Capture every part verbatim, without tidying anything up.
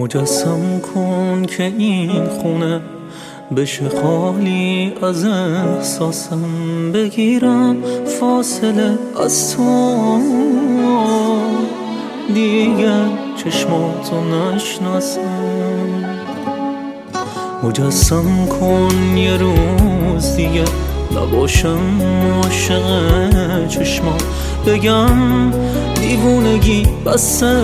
مجسم کن که این خونه بشه خالی از احساسم، بگیرم فاصله از تو، دیگر چشماتو نشناسم. مجسم کن یه روز دیگه نباشم عاشق چشمات، بگم دیوونگی بسه،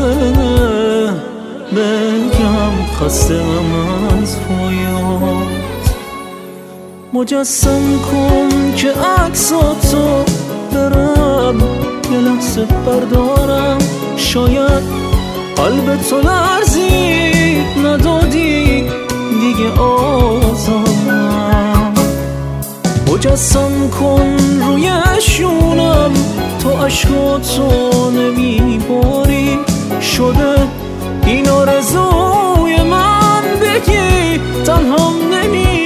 بگم خسته‌ام از رویات. مجسم کن که عکساتو برم یه لحظه بردارم، شاید قلب تو لرزید ندادی دیگه آزارم. مجسم کن روی شونم تو عشقاتو نمیباری، شده این آرزوی من بگی تنهام نمیذاری.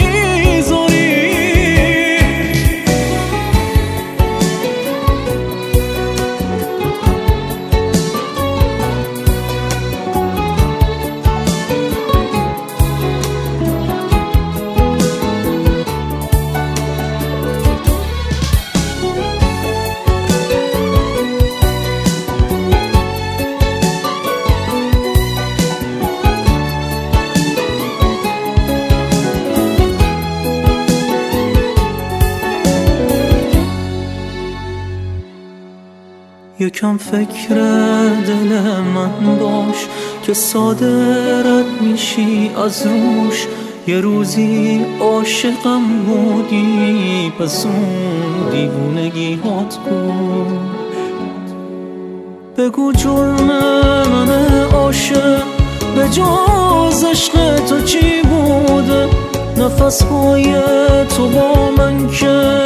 یکم فکر دل من باش که ساده رد میشی از روش، یه روزی عاشقم بودی پس اون دیوونگی هات گوش. بگو جرم من عاشق به جز عشق تو چی بوده، نفس های تو با من که